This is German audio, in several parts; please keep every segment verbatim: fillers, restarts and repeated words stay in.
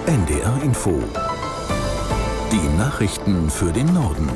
N D R Info. Die Nachrichten für den Norden.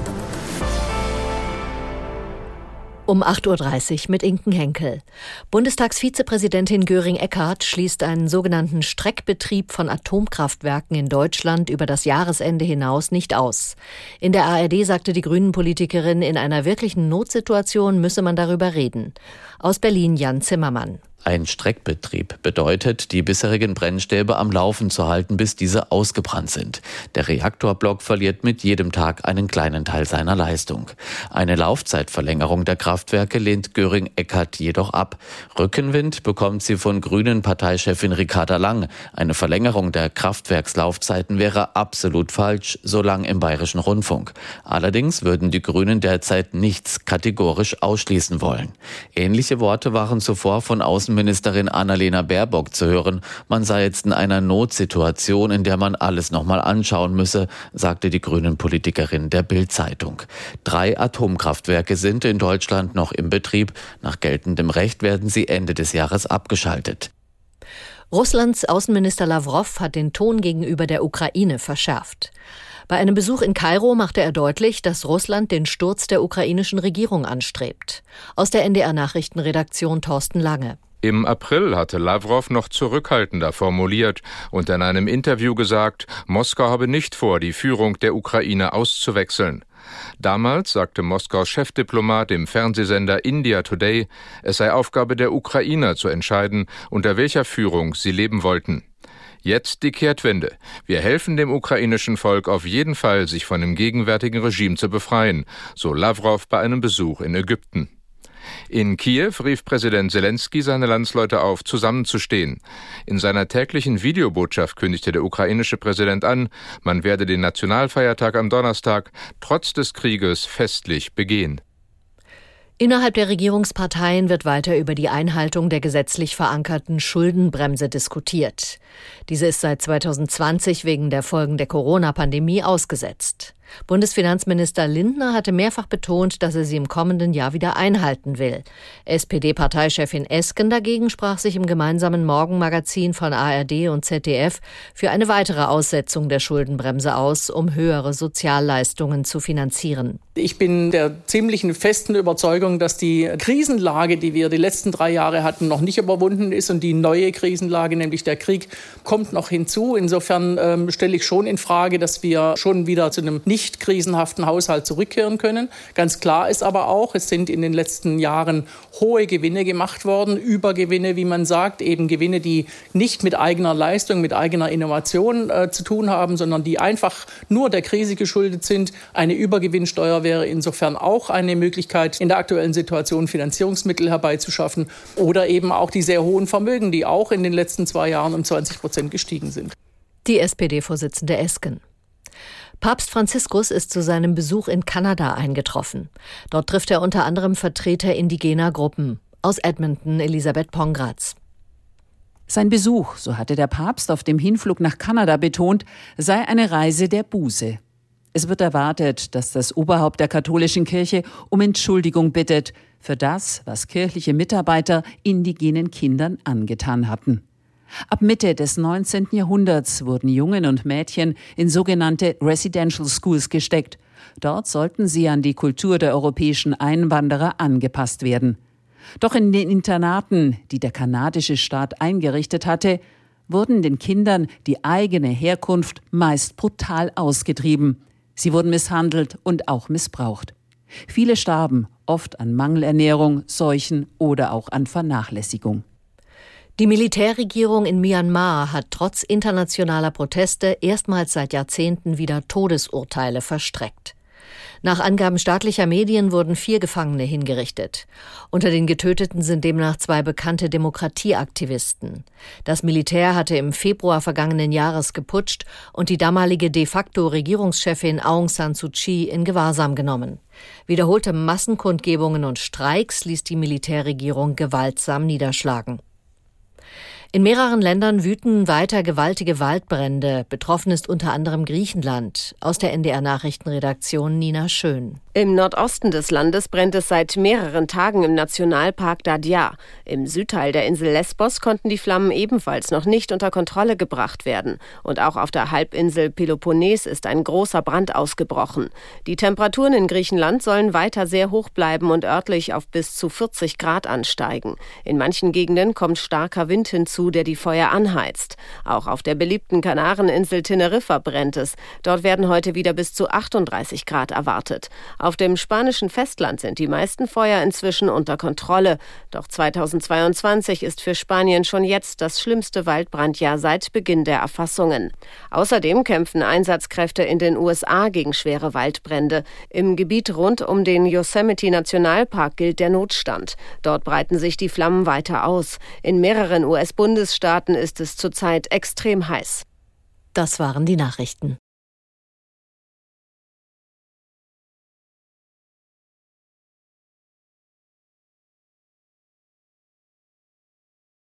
Um acht Uhr dreißig mit Inken Henkel. Bundestagsvizepräsidentin Göring-Eckardt schließt einen sogenannten Streckbetrieb von Atomkraftwerken in Deutschland über das Jahresende hinaus nicht aus. In der A R D sagte die Grünen-Politikerin, in einer wirklichen Notsituation müsse man darüber reden. Aus Berlin Jan Zimmermann. Ein Streckbetrieb bedeutet, die bisherigen Brennstäbe am Laufen zu halten, bis diese ausgebrannt sind. Der Reaktorblock verliert mit jedem Tag einen kleinen Teil seiner Leistung. Eine Laufzeitverlängerung der Kraftwerke lehnt Göring-Eckardt jedoch ab. Rückenwind bekommt sie von Grünen-Parteichefin Ricarda Lang. Eine Verlängerung der Kraftwerkslaufzeiten wäre absolut falsch, so Lang im Bayerischen Rundfunk. Allerdings würden die Grünen derzeit nichts kategorisch ausschließen wollen. Ähnliche Worte waren zuvor von Außen Ministerin Annalena Baerbock zu hören. Man sei jetzt in einer Notsituation, in der man alles nochmal anschauen müsse, sagte die Grünen-Politikerin der Bild-Zeitung. Drei Atomkraftwerke sind in Deutschland noch im Betrieb. Nach geltendem Recht werden sie Ende des Jahres abgeschaltet. Russlands Außenminister Lawrow hat den Ton gegenüber der Ukraine verschärft. Bei einem Besuch in Kairo machte er deutlich, dass Russland den Sturz der ukrainischen Regierung anstrebt. Aus der N D R-Nachrichtenredaktion Thorsten Lange. Im April hatte Lawrow noch zurückhaltender formuliert und in einem Interview gesagt, Moskau habe nicht vor, die Führung der Ukraine auszuwechseln. Damals sagte Moskaus Chefdiplomat im Fernsehsender India Today, es sei Aufgabe der Ukrainer zu entscheiden, unter welcher Führung sie leben wollten. Jetzt die Kehrtwende. Wir helfen dem ukrainischen Volk auf jeden Fall, sich von dem gegenwärtigen Regime zu befreien, so Lawrow bei einem Besuch in Ägypten. In Kiew rief Präsident Selenskyj seine Landsleute auf, zusammenzustehen. In seiner täglichen Videobotschaft kündigte der ukrainische Präsident an, man werde den Nationalfeiertag am Donnerstag trotz des Krieges festlich begehen. Innerhalb der Regierungsparteien wird weiter über die Einhaltung der gesetzlich verankerten Schuldenbremse diskutiert. Diese ist seit zweitausendzwanzig wegen der Folgen der Corona-Pandemie ausgesetzt. Bundesfinanzminister Lindner hatte mehrfach betont, dass er sie im kommenden Jahr wieder einhalten will. S P D-Parteichefin Esken dagegen sprach sich im gemeinsamen Morgenmagazin von A R D und Z D F für eine weitere Aussetzung der Schuldenbremse aus, um höhere Sozialleistungen zu finanzieren. Ich bin der ziemlichen festen Überzeugung, dass die Krisenlage, die wir die letzten drei Jahre hatten, noch nicht überwunden ist und die neue Krisenlage, nämlich der Krieg, kommt noch hinzu. Insofern ähm, stelle ich schon in Frage, dass wir schon wieder zu einem nicht krisenhaften Haushalt zurückkehren können. Ganz klar ist aber auch, es sind in den letzten Jahren hohe Gewinne gemacht worden, Übergewinne, wie man sagt, eben Gewinne, die nicht mit eigener Leistung, mit eigener Innovation äh, zu tun haben, sondern die einfach nur der Krise geschuldet sind. Eine Übergewinnsteuer wäre insofern auch eine Möglichkeit, in der aktuellen Situation Finanzierungsmittel herbeizuschaffen oder eben auch die sehr hohen Vermögen, die auch in den letzten zwei Jahren um zwanzig Prozent gestiegen sind. Die S P D-Vorsitzende Esken. Papst Franziskus ist zu seinem Besuch in Kanada eingetroffen. Dort trifft er unter anderem Vertreter indigener Gruppen. Aus Edmonton Elisabeth Pongratz. Sein Besuch, so hatte der Papst auf dem Hinflug nach Kanada betont, sei eine Reise der Buße. Es wird erwartet, dass das Oberhaupt der katholischen Kirche um Entschuldigung bittet für das, was kirchliche Mitarbeiter indigenen Kindern angetan hatten. Ab Mitte des neunzehnten Jahrhunderts wurden Jungen und Mädchen in sogenannte Residential Schools gesteckt. Dort sollten sie an die Kultur der europäischen Einwanderer angepasst werden. Doch in den Internaten, die der kanadische Staat eingerichtet hatte, wurden den Kindern die eigene Herkunft meist brutal ausgetrieben. Sie wurden misshandelt und auch missbraucht. Viele starben, oft an Mangelernährung, Seuchen oder auch an Vernachlässigung. Die Militärregierung in Myanmar hat trotz internationaler Proteste erstmals seit Jahrzehnten wieder Todesurteile verstreckt. Nach Angaben staatlicher Medien wurden vier Gefangene hingerichtet. Unter den Getöteten sind demnach zwei bekannte Demokratieaktivisten. Das Militär hatte im Februar vergangenen Jahres geputscht und die damalige de facto Regierungschefin Aung San Suu Kyi in Gewahrsam genommen. Wiederholte Massenkundgebungen und Streiks ließ die Militärregierung gewaltsam niederschlagen. In mehreren Ländern wüten weiter gewaltige Waldbrände. Betroffen ist unter anderem Griechenland. Aus der N D R-Nachrichtenredaktion Nina Schön. Im Nordosten des Landes brennt es seit mehreren Tagen im Nationalpark Dadia. Im Südteil der Insel Lesbos konnten die Flammen ebenfalls noch nicht unter Kontrolle gebracht werden. Und auch auf der Halbinsel Peloponnes ist ein großer Brand ausgebrochen. Die Temperaturen in Griechenland sollen weiter sehr hoch bleiben und örtlich auf bis zu vierzig Grad ansteigen. In manchen Gegenden kommt starker Wind hinzu, der die Feuer anheizt. Auch auf der beliebten Kanareninsel Teneriffa brennt es. Dort werden heute wieder bis zu achtunddreißig Grad erwartet. Auf dem spanischen Festland sind die meisten Feuer inzwischen unter Kontrolle. Doch zweitausendzweiundzwanzig ist für Spanien schon jetzt das schlimmste Waldbrandjahr seit Beginn der Erfassungen. Außerdem kämpfen Einsatzkräfte in den U S A gegen schwere Waldbrände. Im Gebiet rund um den Yosemite-Nationalpark gilt der Notstand. Dort breiten sich die Flammen weiter aus. In mehreren U S-Bundesstaaten ist es zurzeit extrem heiß. Das waren die Nachrichten.